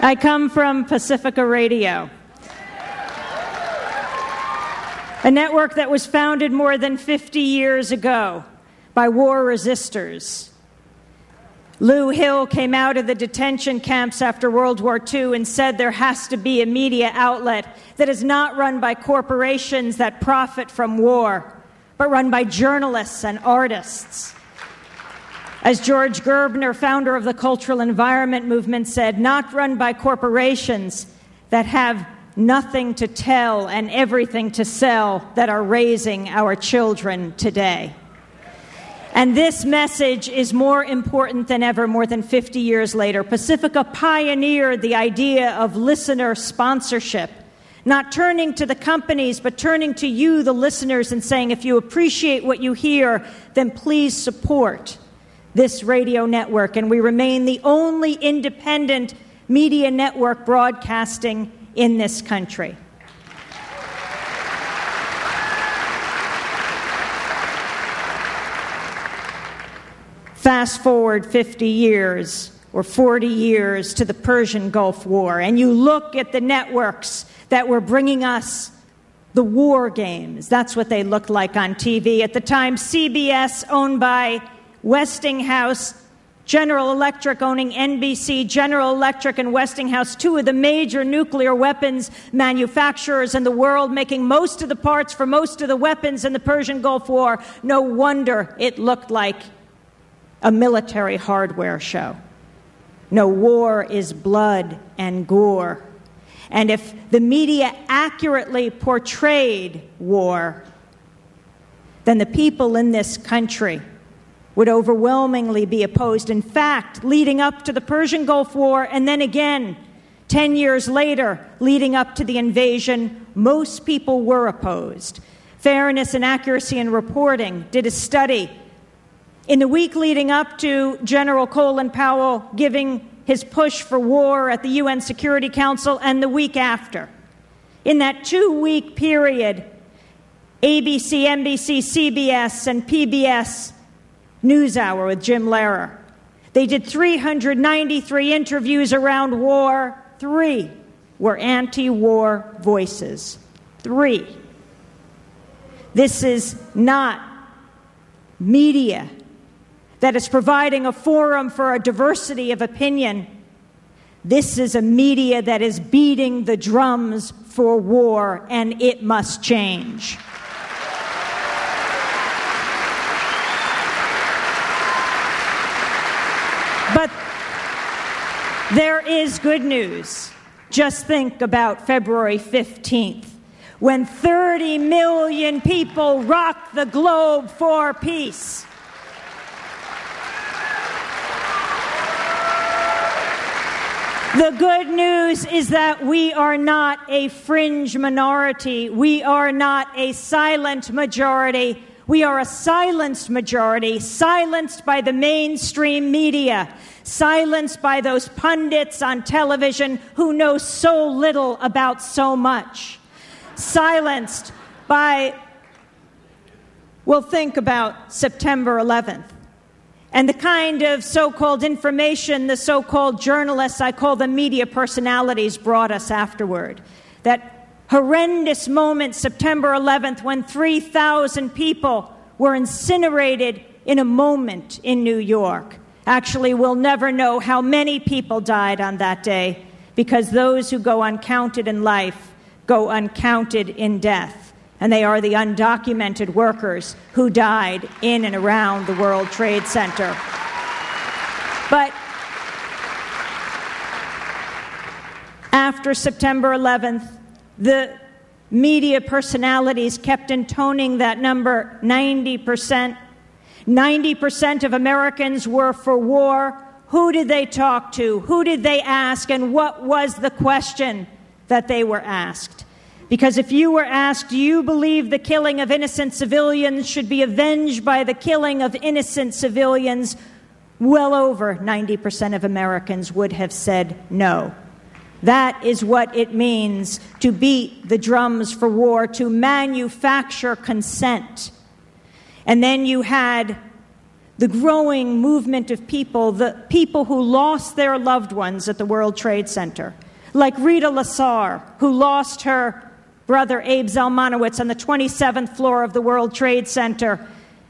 I come from Pacifica Radio, a network that was founded more than 50 years ago by war resistors. Lou Hill came out of the detention camps after World War II and said there has to be a media outlet that is not run by corporations that profit from war, but run by journalists and artists. As George Gerbner, founder of the Cultural Environment Movement, said, not run by corporations that have nothing to tell and everything to sell that are raising our children today. And this message is more important than ever, more than 50 years later. Pacifica pioneered the idea of listener sponsorship, not turning to the companies, but turning to you, the listeners, and saying, if you appreciate what you hear, then please support this radio network. And we remain the only independent media network broadcasting in this country. Fast forward 50 years or 40 years to the Persian Gulf War, and you look at the networks that were bringing us the war games. That's what they looked like on TV. At the time, CBS, owned by Westinghouse, General Electric owning NBC, General Electric and Westinghouse, two of the major nuclear weapons manufacturers in the world, making most of the parts for most of the weapons in the Persian Gulf War. No wonder it looked like a military hardware show. No, war is blood and gore. And if the media accurately portrayed war, then the people in this country would overwhelmingly be opposed. In fact, leading up to the Persian Gulf War, and then again, 10 years later, leading up to the invasion, most people were opposed. Fairness and Accuracy in Reporting did a study in the week leading up to General Colin Powell giving his push for war at the UN Security Council, and the week after. In that 2-week period, ABC, NBC, CBS, and PBS NewsHour with Jim Lehrer, they did 393 interviews around war. 3 were anti-war voices. 3. This is not media that is providing a forum for a diversity of opinion. This is a media that is beating the drums for war, and it must change. But there is good news. Just think about February 15th, when 30 million people rocked the globe for peace. The good news is that we are not a fringe minority. We are not a silent majority. We are a silenced majority, silenced by the mainstream media, silenced by those pundits on television who know so little about so much, silenced by, well, think about September 11th. And the kind of so-called information the so-called journalists, I call them media personalities, brought us afterward. That horrendous moment, September 11th, when 3,000 people were incinerated in a moment in New York. Actually, we'll never know how many people died on that day, because those who go uncounted in life go uncounted in death. And they are the undocumented workers who died in and around the World Trade Center. But after September 11th, the media personalities kept intoning that number, 90%. 90% of Americans were for war. Who did they talk to? Who did they ask? And what was the question that they were asked? Because if you were asked, do you believe the killing of innocent civilians should be avenged by the killing of innocent civilians, well over 90% of Americans would have said no. That is what it means to beat the drums for war, to manufacture consent. And then you had the growing movement of people, the people who lost their loved ones at the World Trade Center, like Rita Lasar, who lost her brother Abe Zalmanowitz on the 27th floor of the World Trade Center.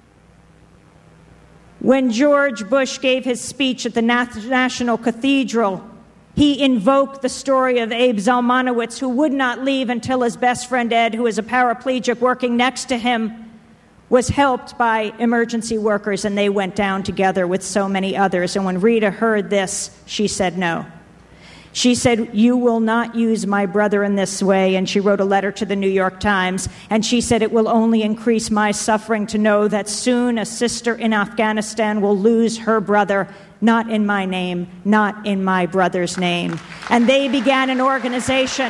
When George Bush gave his speech at the National Cathedral, he invoked the story of Abe Zalmanowitz, who would not leave until his best friend Ed, who is a paraplegic working next to him, was helped by emergency workers, and they went down together with so many others. And when Rita heard this, she said no. She said, "You will not use my brother in this way." And she wrote a letter to the New York Times. And she said, "It will only increase my suffering to know that soon a sister in Afghanistan will lose her brother, not in my name, not in my brother's name." And they began an organization.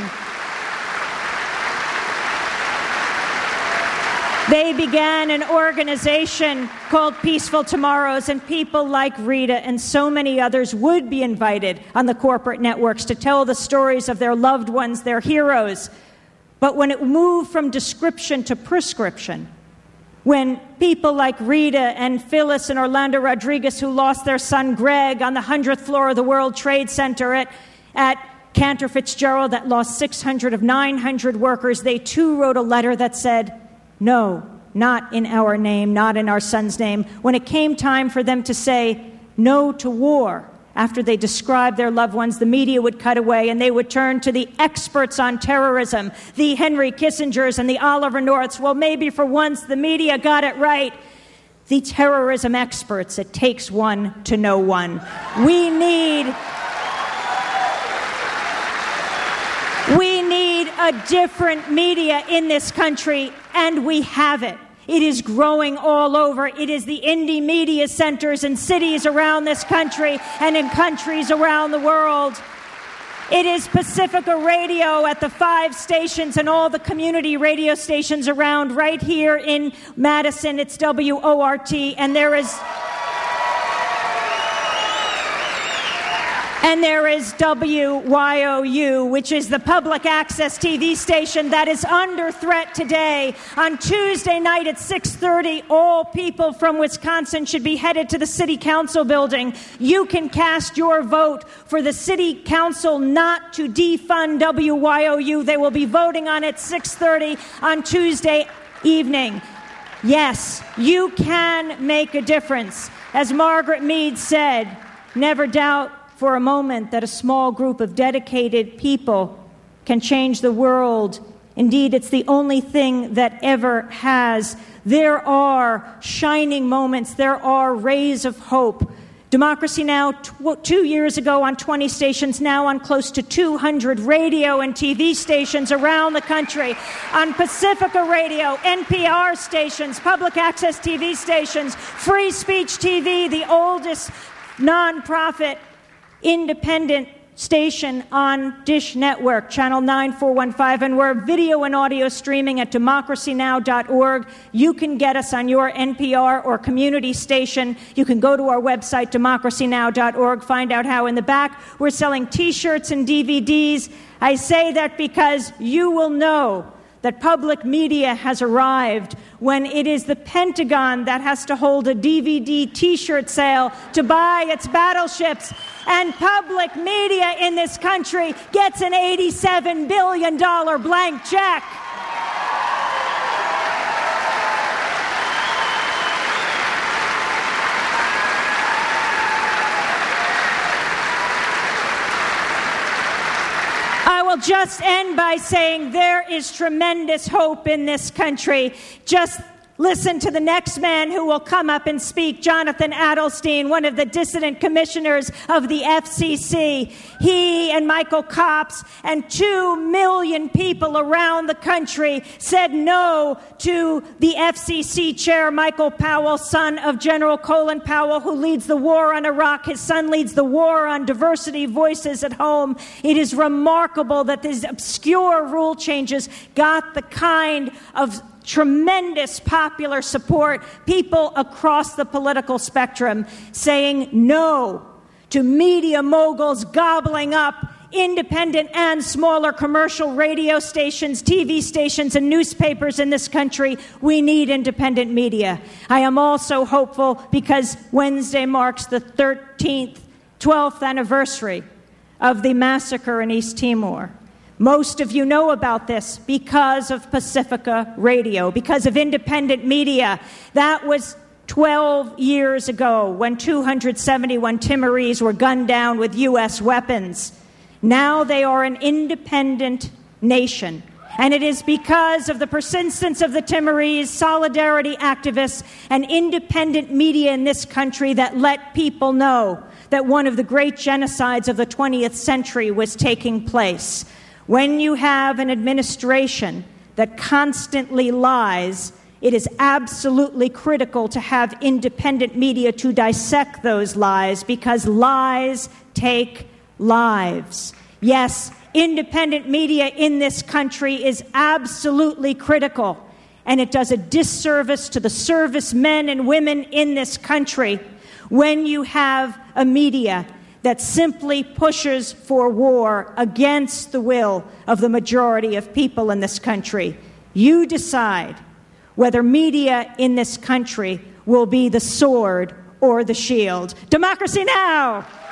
They began an organization called Peaceful Tomorrows, and people like Rita and so many others would be invited on the corporate networks to tell the stories of their loved ones, their heroes. But when it moved from description to prescription, when people like Rita and Phyllis and Orlando Rodriguez, who lost their son Greg on the 100th floor of the World Trade Center at Cantor Fitzgerald, that lost 600 of 900 workers, they too wrote a letter that said, "No, not in our name, not in our son's name." When it came time for them to say no to war, after they described their loved ones, the media would cut away and they would turn to the experts on terrorism, the Henry Kissingers and the Oliver Norths. Well, maybe for once the media got it right. The terrorism experts, it takes one to know one. We need a different media in this country, and we have it. It is growing all over. It is the indie media centers in cities around this country and in countries around the world. It is Pacifica Radio at the 5 stations and all the community radio stations around. Right here in Madison, it's WORT, and there is WYOU, which is the public access TV station that is under threat today. On Tuesday night at 6:30, all people from Wisconsin should be headed to the City Council building. You can cast your vote for the City Council not to defund WYOU. They will be voting on it 6:30 on Tuesday evening. Yes, you can make a difference. As Margaret Mead said, never doubt for a moment that a small group of dedicated people can change the world. Indeed, it's the only thing that ever has. There are shining moments. There are rays of hope. Democracy Now! 2 years ago on 20 stations, now on close to 200 radio and TV stations around the country, on Pacifica Radio, NPR stations, public access TV stations, Free Speech TV, the oldest nonprofit independent station on Dish Network, channel 9415, and we're video and audio streaming at democracynow.org. You can get us on your NPR or community station. You can go to our website, democracynow.org, find out how. In the back, we're selling T-shirts and DVDs. I say that because you will know that public media has arrived when it is the Pentagon that has to hold a DVD T-shirt sale to buy its battleships, and public media in this country gets an $87 billion blank check. I will just end by saying there is tremendous hope in this country. Just listen to the next man who will come up and speak, Jonathan Adelstein, one of the dissident commissioners of the FCC. He and Michael Copps and 2 million people around the country said no to the FCC chair, Michael Powell, son of General Colin Powell, who leads the war on Iraq. His son leads the war on diversity voices at home. It is remarkable that these obscure rule changes got the kind of tremendous popular support, people across the political spectrum saying no to media moguls gobbling up independent and smaller commercial radio stations, TV stations, and newspapers in this country. We need independent media. I am also hopeful because Wednesday marks the 12th anniversary of the massacre in East Timor. Most of you know about this because of Pacifica Radio, because of independent media. That was 12 years ago when 271 Timorese were gunned down with U.S. weapons. Now they are an independent nation. And it is because of the persistence of the Timorese, solidarity activists, and independent media in this country that let people know that one of the great genocides of the 20th century was taking place. When you have an administration that constantly lies, it is absolutely critical to have independent media to dissect those lies, because lies take lives. Yes, independent media in this country is absolutely critical, and it does a disservice to the servicemen and women in this country when you have a media that simply pushes for war against the will of the majority of people in this country. You decide whether media in this country will be the sword or the shield. Democracy Now!